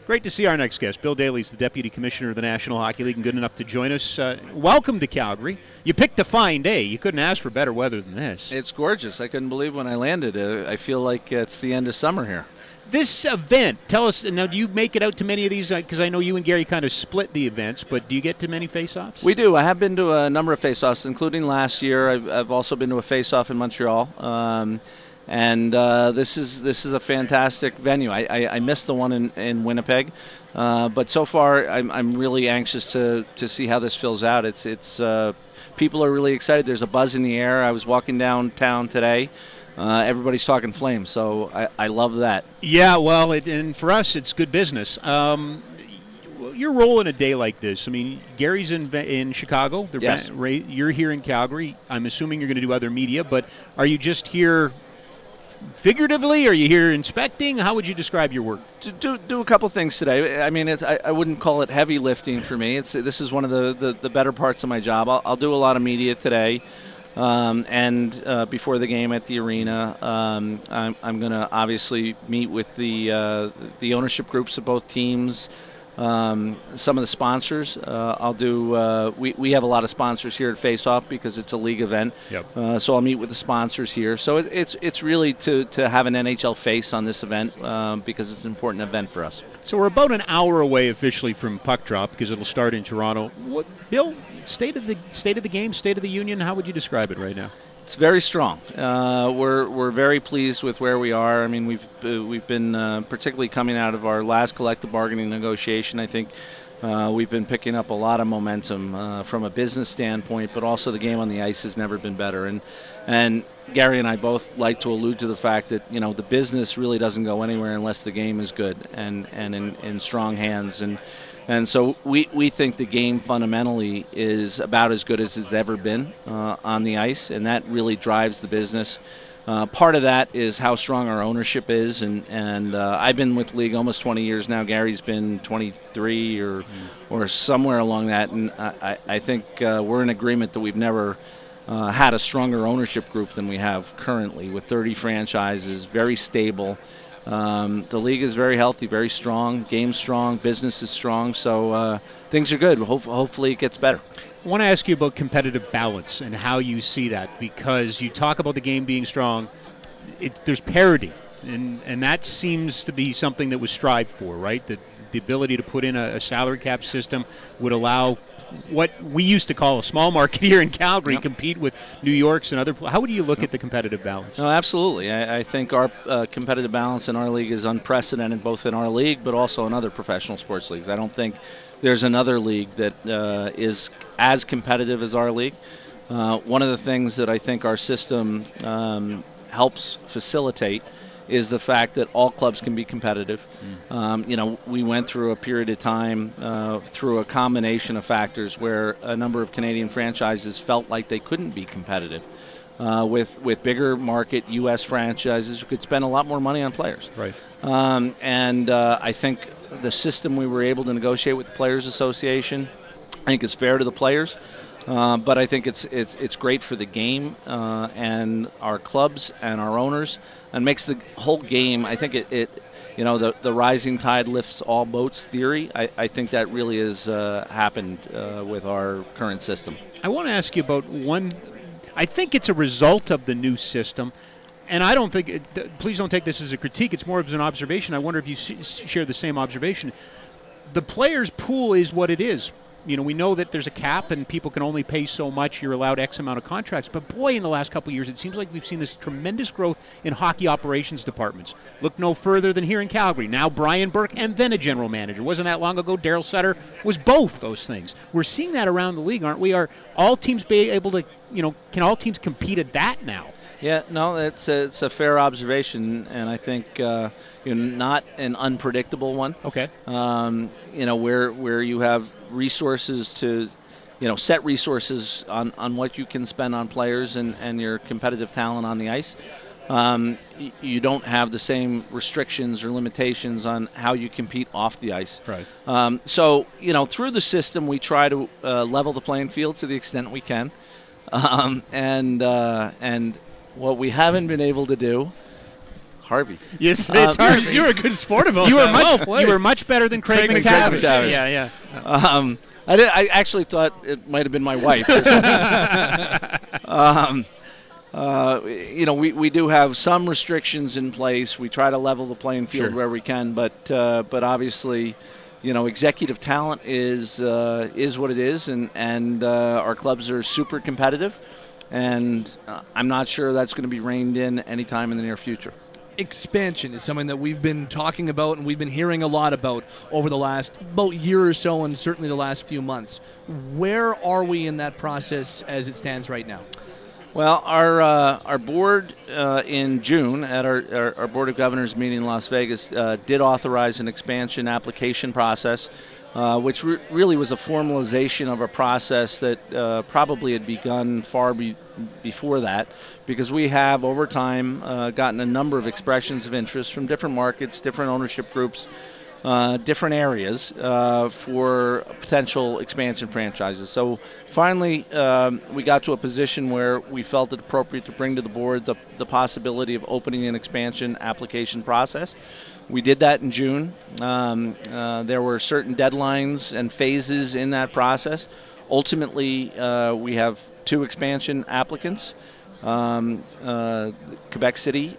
Great to see our next guest. Bill Daly's the Deputy Commissioner of the National Hockey League and good enough to join us. Welcome to Calgary. You picked a fine day. You couldn't ask for better weather than this. It's gorgeous. I couldn't believe when I landed. I feel like it's the end of summer here. This event, tell us, now do you make it out to many of these? Because I know you and Gary kind of split the events, but do you get to many face-offs? We do. I have been to a number of face-offs, including last year. I've also been to a face-off in Montreal. And this is a fantastic venue. I missed the one in Winnipeg, but so far I'm really anxious to see how this fills out. It's people are really excited. There's a buzz in the air. I was walking downtown today. Everybody's talking Flames, so I love that. Yeah, well, and for us, it's good business. Your role in a day like this, I mean, Gary's in Chicago. Yes. You're here in Calgary. I'm assuming you're going to do other media, but are you just here figuratively? Are you here inspecting? How would you describe your work? To do a couple things today. I mean, I wouldn't call it heavy lifting for me. This is one of the better parts of my job. I'll do a lot of media today. And before the game at the arena, I'm going to obviously meet with the ownership groups of both teams, some of the sponsors. I'll do. We have a lot of sponsors here at Face Off because it's a league event. Yep. So I'll meet with the sponsors here. So it's really to have an NHL face on this event because it's an important event for us. So we're about an hour away officially from puck drop because it'll start in Toronto. Bill, state of the game, state of the union, how would you describe it right now? It's very strong. We're very pleased with where we are. I mean, we've been particularly coming out of our last collective bargaining negotiation. I think we've been picking up a lot of momentum from a business standpoint, but also the game on the ice has never been better. And Gary and I both like to allude to the fact that the business really doesn't go anywhere unless the game is good and in strong hands. And so we think the game fundamentally is about as good as it's ever been on the ice, and that really drives the business. Part of that is how strong our ownership is, and I've been with the league almost 20 years now. Gary's been 23 or somewhere along that, and I think we're in agreement that we've never had a stronger ownership group than we have currently, with 30 franchises, very stable. The league is very healthy, very strong, game's strong, business is strong, so things are good. Hopefully it gets better. I want to ask you about competitive balance and how you see that, because you talk about the game being strong. There's parity, and that seems to be something that was strived for, right? That the ability to put in a salary cap system would allow what we used to call a small market here in Calgary compete with New York's and other. How would you look at the competitive balance? No, absolutely. I think our competitive balance in our league is unprecedented, both in our league but also in other professional sports leagues. I don't think there's another league that is as competitive as our league. One of the things that I think our system helps facilitate is the fact that all clubs can be competitive. We went through a period of time through a combination of factors where a number of Canadian franchises felt like they couldn't be competitive with bigger market U.S. franchises who could spend a lot more money on players. Right. And I think the system we were able to negotiate with the Players Association, I think is fair to the players. But I think it's great for the game and our clubs and our owners, and makes the whole game. I think the rising tide lifts all boats theory. I think that really has happened with our current system. I want to ask you about one. I think it's a result of the new system, and I don't think. Please don't take this as a critique. It's more of an observation. I wonder if you share the same observation. The players' pool is what it is. We know that there's a cap and people can only pay so much. You're allowed X amount of contracts. But boy, in the last couple of years, it seems like we've seen this tremendous growth in hockey operations departments. Look no further than here in Calgary. Now Brian Burke and then a general manager. Wasn't that long ago Daryl Sutter was both those things. We're seeing that around the league, aren't we? Are all teams be able to, can all teams compete at that now? Yeah, no, it's a fair observation, and I think not an unpredictable one. Okay. Where you have resources to, set resources on what you can spend on players and your competitive talent on the ice. You don't have the same restrictions or limitations on how you compete off the ice. Right. So through the system, we try to level the playing field to the extent we can, and what we haven't been able to do, Harvey. Yes, it's Harvey. You're a good sport about you were that. much you were much better than Craig McTavish. McTavish. Yeah. I actually thought it might have been my wife. We do have some restrictions in place. We try to level the playing field where we can, but obviously, executive talent is what it is, and our clubs are super competitive, and I'm not sure that's going to be reined in anytime in the near future. Expansion is something that we've been talking about and we've been hearing a lot about over the last about year or so, and certainly the last few months. Where are we in that process as it stands right now? Well, our board in June at our Board of Governors meeting in Las Vegas did authorize an expansion application process, which really was a formalization of a process that probably had begun far before that, because we have over time gotten a number of expressions of interest from different markets, different ownership groups, different areas for potential expansion franchises. So finally, we got to a position where we felt it appropriate to bring to the board the possibility of opening an expansion application process. We did that in June. There were certain deadlines and phases in that process. Ultimately, we have 2 expansion applicants. Quebec City,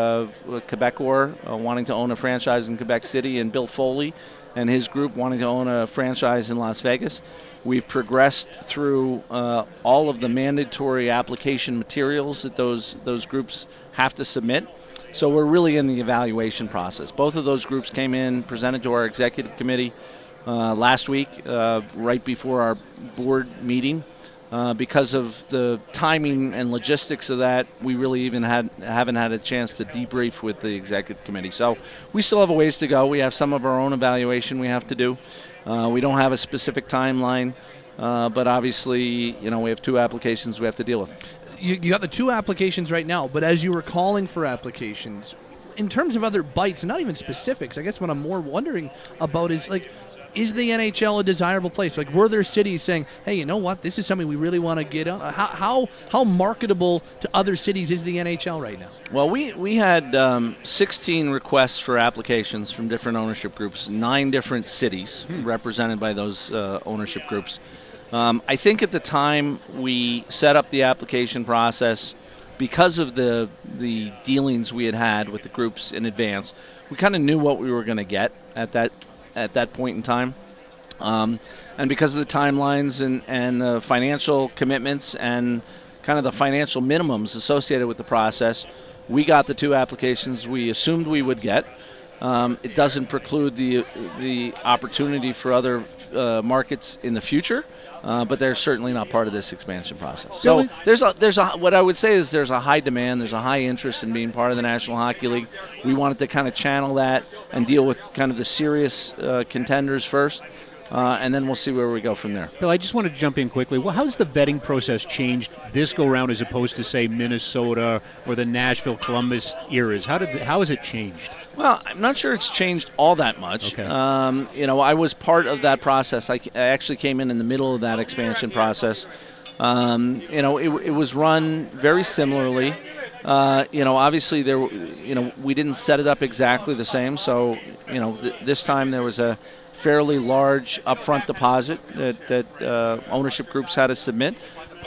Quebecor wanting to own a franchise in Quebec City, and Bill Foley and his group wanting to own a franchise in Las Vegas. We've progressed through all of the mandatory application materials that those groups have to submit. So we're really in the evaluation process. Both of those groups came in, presented to our executive committee last week, right before our board meeting. Because of the timing and logistics of that, we really even haven't had a chance to debrief with the executive committee. So we still have a ways to go. We have some of our own evaluation we have to do. We don't have a specific timeline, but obviously, we have 2 applications we have to deal with. You got the 2 applications right now, but as you were calling for applications, in terms of other bites, not even specifics, I guess what I'm more wondering about is, is the NHL a desirable place? Were there cities saying, hey, you know what, this is something we really want to get on? How marketable to other cities is the NHL right now? Well, we had 16 requests for applications from different ownership groups, 9 different cities represented by those ownership groups. I think at the time we set up the application process, because of the dealings we had with the groups in advance, we kind of knew what we were going to get at that point in time. And because of the timelines and the financial commitments and kind of the financial minimums associated with the process, we got the 2 applications we assumed we would get. It doesn't preclude the opportunity for other markets in the future, but they're certainly not part of this expansion process. So there's what I would say is there's a high demand, there's a high interest in being part of the National Hockey League. We wanted to kind of channel that and deal with kind of the serious contenders first. And then we'll see where we go from there. Bill, I just want to jump in quickly. Well, how's the vetting process changed this go-round as opposed to, say, Minnesota or the Nashville, Columbus eras? How has it changed? Well, I'm not sure it's changed all that much. Okay. I was part of that process. I actually came in the middle of that expansion process. It was run very similarly. Obviously we didn't set it up exactly the same. So, this time there was a fairly large upfront deposit that ownership groups had to submit,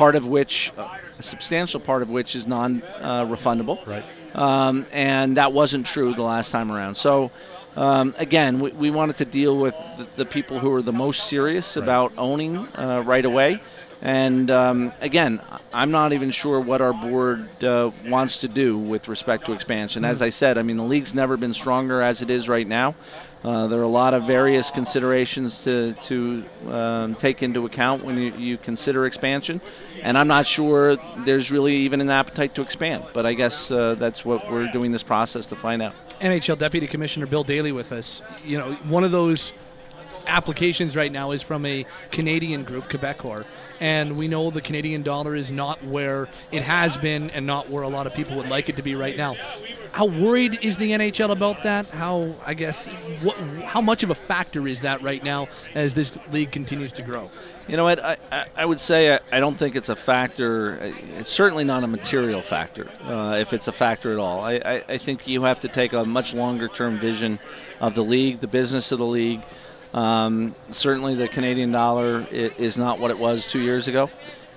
a substantial part of which is non-refundable. Right. And that wasn't true the last time around. So, again, we wanted to deal with the people who are the most serious about owning right away. And, again, I'm not even sure what our board wants to do with respect to expansion. As I said, the league's never been stronger as it is right now. There are a lot of various considerations to take into account when you consider expansion, and I'm not sure there's really even an appetite to expand. But I guess that's what we're doing this process to find out. NHL Deputy Commissioner Bill Daly with us. One of those applications right now is from a Canadian group, Quebecor, and we know the Canadian dollar is not where it has been and not where a lot of people would like it to be right now. how worried is the NHL about that? How, I guess, how much of a factor is that right now as this league continues to grow? You know what? I would say I don't think it's a factor. It's certainly not a material factor, if it's a factor at all. I think you have to take a much longer-term vision of the league, the business of the league. Certainly the Canadian dollar is not what it was 2 years ago.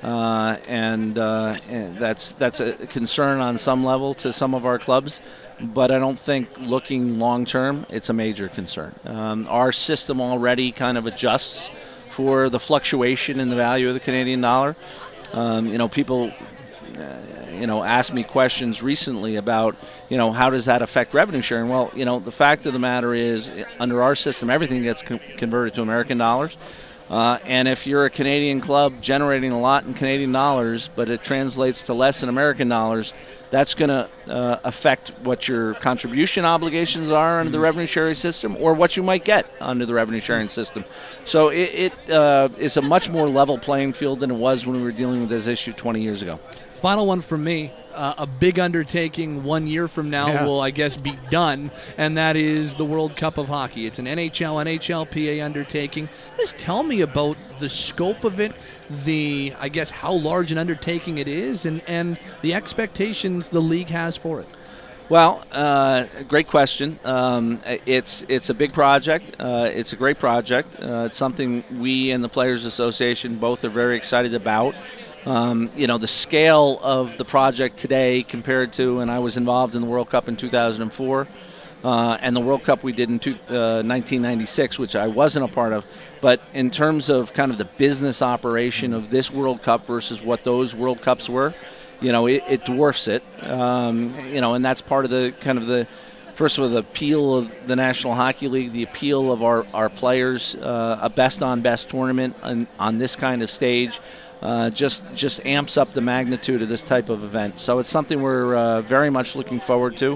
And that's a concern on some level to some of our clubs. But I don't think looking long-term, it's a major concern. Our system already kind of adjusts for the fluctuation in the value of the Canadian dollar. People, asked me questions recently about, how does that affect revenue sharing? Well, the fact of the matter is, under our system, everything gets converted to American dollars. And if you're a Canadian club generating a lot in Canadian dollars, but it translates to less in American dollars, that's going to affect what your contribution obligations are under the revenue sharing system or what you might get under the revenue sharing system. So it is a much more level playing field than it was when we were dealing with this issue 20 years ago. Final one from me. A big undertaking 1 year from now will, I guess, be done, and that is the World Cup of Hockey. It's an NHLPA undertaking. Just tell me about the scope of it, I guess, how large an undertaking it is, and the expectations the league has for it. Well, great question. It's a big project. It's a great project. It's something we and the Players Association both are very excited about. The scale of the project today compared to, and I was involved in the World Cup in 2004, and the World Cup we did in 1996, which I wasn't a part of. But in terms of kind of the business operation of this World Cup versus what those World Cups were, it dwarfs it. And that's part of the first of all, the appeal of the National Hockey League, the appeal of our players, a best-on-best tournament on this kind of stage. Just amps up the magnitude of this type of event. So it's something we're very much looking forward to.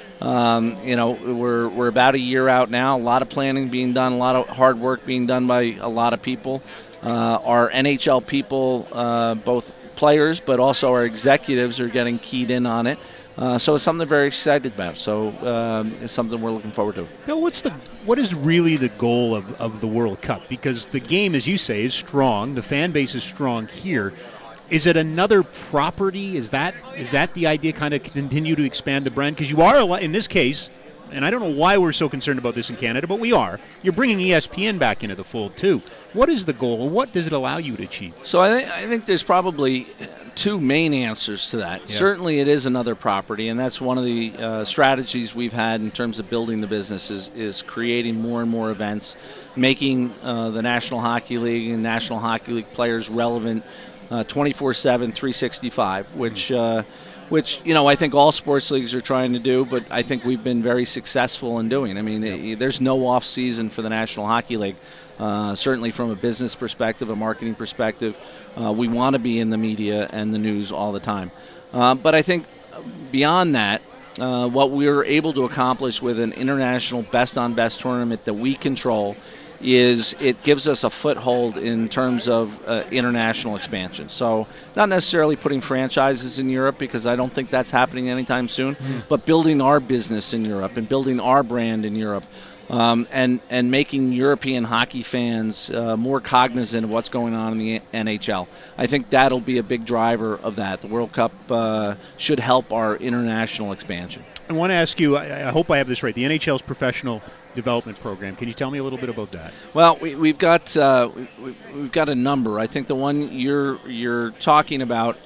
We're about a year out now. A lot of planning being done, a lot of hard work being done by a lot of people. Our NHL people, both players but also our executives, are getting keyed in on it. So it's something they're very excited about. So it's something we're looking forward to. Bill, what is really the goal of the World Cup? Because the game, as you say, is strong. The fan base is strong here. Is it another property? Is that the idea? Kind of continue to expand the brand? Because you are, in this case, and I don't know why we're so concerned about this in Canada, but we are. You're bringing ESPN back into the fold too. What is the goal? What does it allow you to achieve? So I think there's probably two main answers to that. Yeah. Certainly it is another property, and that's one of the strategies we've had in terms of building the business is creating more and more events, making the National Hockey League and National Hockey League players relevant 24/7, 365, which I think all sports leagues are trying to do, but I think we've been very successful in doing. I mean, there's no off season for the National Hockey League. Certainly from a business perspective, a marketing perspective, we want to be in the media and the news all the time. But I think beyond that, what we're able to accomplish with an international best-on-best tournament that we control is it gives us a foothold in terms of international expansion. So not necessarily putting franchises in Europe, because I don't think that's happening anytime soon, but building our business in Europe and building our brand in Europe. And making European hockey fans more cognizant of what's going on in the NHL. I think that'll be a big driver of that. The World Cup should help our international expansion. I want to ask you, I hope I have this right, the NHL's professional development program. Can you tell me a little bit about that? Well, we've got a number. I think the one you're talking about,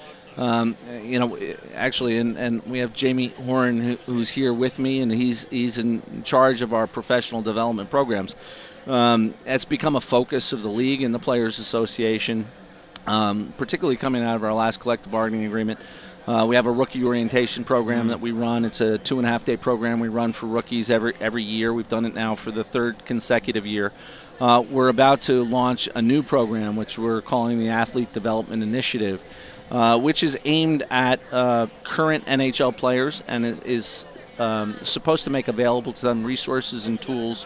actually, and we have Jamie Horan who's here with me, and he's in charge of our professional development programs. It's become a focus of the league and the Players Association, particularly coming out of our last collective bargaining agreement. We have a rookie orientation program that we run. It's a 2.5-day program we run for rookies every year. We've done it now for the third consecutive year. We're about to launch a new program, which we're calling the Athlete Development Initiative, which is aimed at current NHL players and is supposed to make available to them resources and tools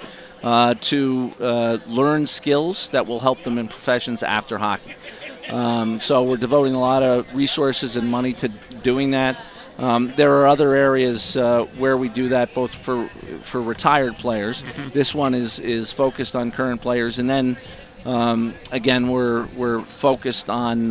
to learn skills that will help them in professions after hockey. So we're devoting a lot of resources and money to doing that. There are other areas where we do that, both for retired players. Mm-hmm. This one is focused on current players, and then again, we're focused on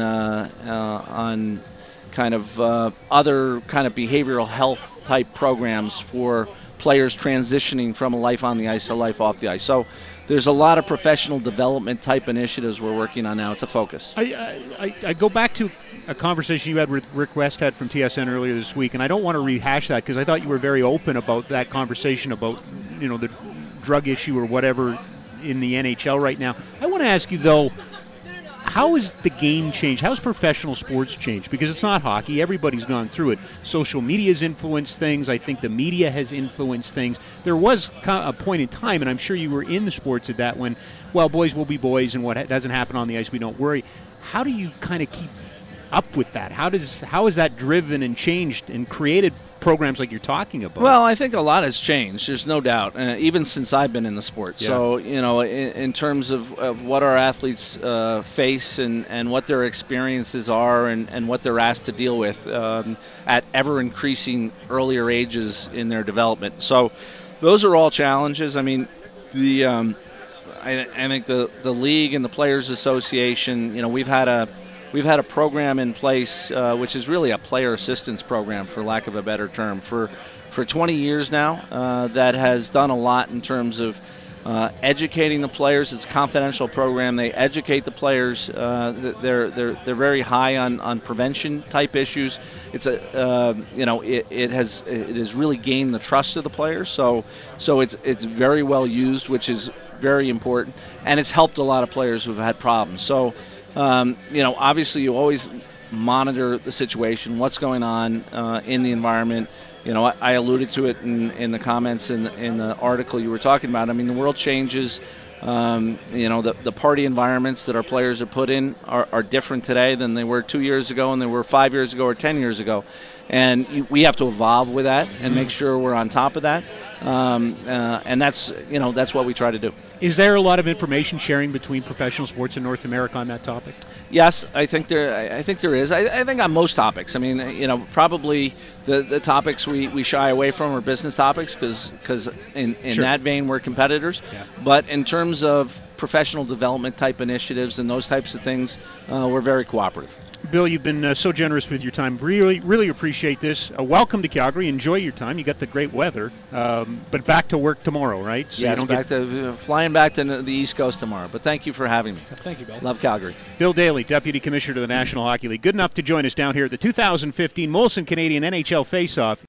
kind of other kind of behavioral health type programs for players transitioning from a life on the ice to life off the ice. So there's a lot of professional development type initiatives we're working on now. It's a focus. I go back to a conversation you had with Rick Westhead from TSN earlier this week, and I don't want to rehash that because I thought you were very open about that conversation about, you know, the drug issue or whatever in the NHL right now. I want to ask you, though, how has the game changed? How has professional sports changed? Because it's not hockey. Everybody's gone through it. Social media has influenced things. I think the media has influenced things. There was a point in time, and I'm sure you were in the sports at that when, well, boys will be boys, and what doesn't happen on the ice, we don't worry. How do you kind of keep up with that? How is that driven and changed and created programs like you're talking about? Well, I think a lot has changed. There's no doubt, even since I've been in the sport. Yeah. So, you know, in terms of what our athletes face and what their experiences are and what they're asked to deal with at ever increasing earlier ages in their development. So, those are all challenges. I mean, I think the league and the Players Association, you know, we've had a program in place which is really a player assistance program, for lack of a better term, for 20 years now that has done a lot in terms of educating the players. It's a confidential program. They educate the players. They're very high on prevention type issues. It's it has really gained the trust of the players. So it's very well used, which is very important, and it's helped a lot of players who've had problems. So obviously you always monitor the situation, what's going on in the environment. You know, I alluded to it in the comments in the article you were talking about. I mean, the world changes. The party environments that our players are put in are different today than they were 2 years ago, and they were 5 years ago or 10 years ago. And we have to evolve with that and make sure we're on top of that. And that's what we try to do. Is there a lot of information sharing between professional sports in North America on that topic? Yes, I think there is. I think on most topics. I mean, probably the topics we shy away from are business topics because in Sure. that vein we're competitors. Yeah. But in terms of professional development type initiatives and those types of things, we're very cooperative. Bill, you've been so generous with your time. Really appreciate this. Welcome to Calgary. Enjoy your time. You got the great weather, but back to work tomorrow, right? So yes, flying back to the East Coast tomorrow. But thank you for having me. Thank you, Bill. Love Calgary. Bill Daly, Deputy Commissioner to the National Hockey League. Good enough to join us down here at the 2015 Molson Canadian NHL Face-Off.